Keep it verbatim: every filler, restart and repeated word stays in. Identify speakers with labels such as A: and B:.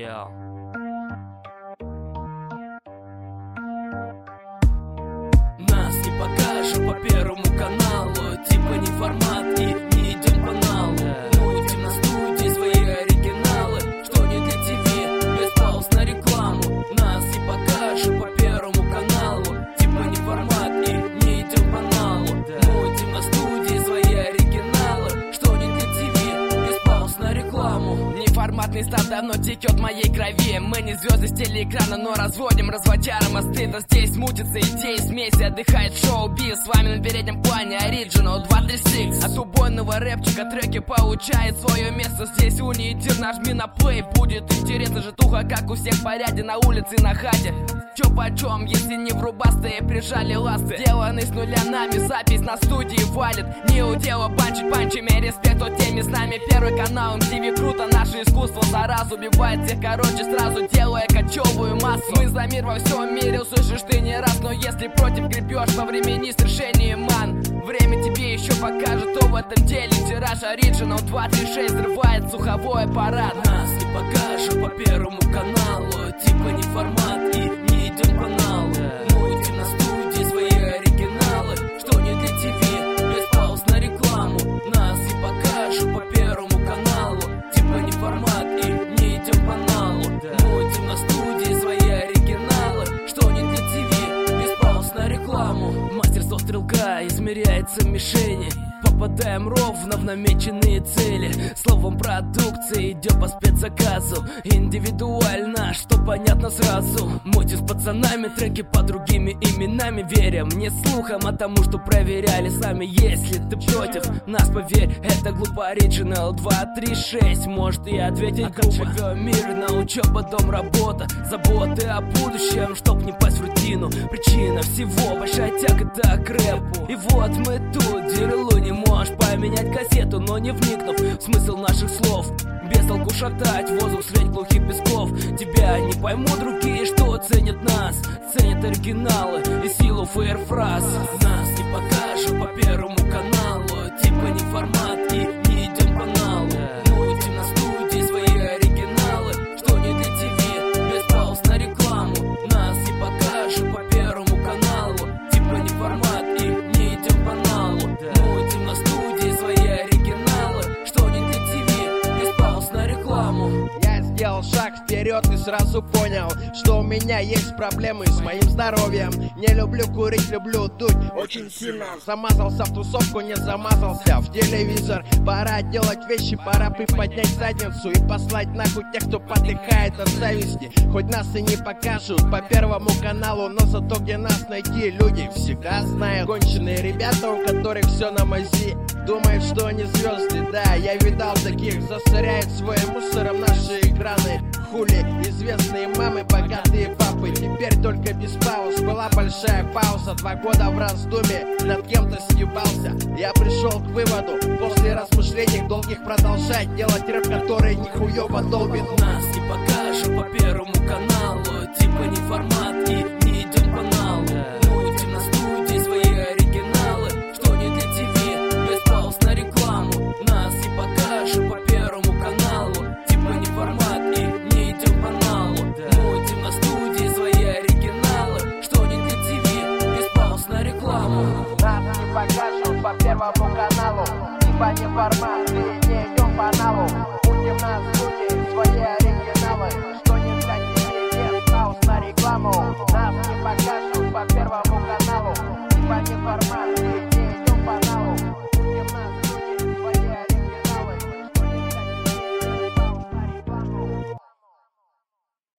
A: Yeah.
B: Нас не покажут по Первому каналу, типа не формат и не идем по налу. Мутим на студии свои оригиналы, что не для ТВ, без пауз на рекламу. Нас не покажут по Первому каналу, типа не формат и не идем по налу. Мутим на студии свои оригиналы, что не для ТВ, без пауз на рекламу.
C: Неформатный став давно течет в моей крови. Мы не звезды с телеэкрана, но разводим разводяры мосты. Да здесь мутится идеи смеси, отдыхает шоу-биз. С вами на переднем плане Original два три шесть. От убойного рэпчика треки получает свое место. Здесь унитир, нажми на плей, будет интересно. Житуха, как у всех порядке на улице и на хате. Чё почем, если не врубастые прижали ласты. Деланный с нуля нами, запись на студии валит. Не удела банчить панчами, респект от теми с нами. Первый канал, эм ти ви круто, наше искусство зараз убивает всех, короче, сразу делая кочевую массу. Мы за мир во всем мире, услышишь ты не раз. Но если против гребешь, по времени с решением ман. Время тебе еще покажет, кто в этом деле. Тираж Original два три шесть взрывает суховой аппарат.
B: Нас не покажут по Первому каналу, типа не формат и не идем по налу. Мутим на студии свои оригиналы, что не для ТВ, без пауз на рекламу. Нас не покажут по Первому каналу, типа не формат и не идем по налу. Мутим на студии свои оригиналы, что не для ТВ, без пауз на рекламу.
C: Мастерство стрелка измеряется в мишени. Попадаем ровно в намеченные цели. Словом, продукция идет по спецзаказу. Индивидуально, что понятно сразу. Мутим с пацанами треки по другими именами. Верим не слухам, а тому, что проверяли сами. Если ты против нас, поверь, это глупо. Original два три шесть может и ответить грубо. Живем мир, на учеба, дом, работа. Заботы о будущем, чтоб не пасть в рутину. Причина всего большая тяга к рэпу. И вот мы тут, дерлу не можешь поменять кассету, но не вникнув в смысл наших слов. Без толку шатать воздух средь глухих песков. Тебя не поймут другие, что ценят нас. Ценят оригиналы и силу фейерфраз.
B: Нас не покажут по Первому каналу, типа не формат и не идем по налу. Мутим на студии свои оригиналы, что не для ТВ, без пауз на рекламу. Нас не покажут по Первому каналу, типа не формат и не идем по налу. Мутим на студии свои оригиналы, что не для ТВ, без пауз на рекламу.
D: Я сделал шаг вперед и сразу понял, что у меня есть проблемы с моим здоровьем. Не люблю курить, люблю дуть очень сильно. Замазался в тусовку, не замазался в телевизор. Пора делать вещи, пора приподнять задницу и послать нахуй тех, кто подыхает от зависти. Хоть нас и не покажут по Первому каналу, но зато где нас найти люди всегда знают. Конченые ребята, у которых все на мази, думают, что они звезды, да, я видал таких. Засоряют своим мусором наши экраны. Хули, известные мамы, богатые папы. Теперь только без пауз. Была большая пауза, два года в раздумье, над кем-то съебался. Я пришел к выводу, после размышлений долгих, продолжать делать рэп, который нихуёво долбит.
B: Нас не покажут по Первому каналу, типа не формат и не идем по налу. Мутим на студии свои оригиналы, что не для ТВ, без пауз на рекламу. Нас не покажут по Первому каналу, типа не формат и не идем по налу. Мутим на студии свои оригиналы, что не для ТВ, без пауз на рекламу.
D: Нас не покажут по Первому каналу, типа не формат и не идем по налу. Мутим на студии свои оригиналы, что не для ТВ, без пауз на рекламу. Нас не покажут по Первому каналу, типа не формат.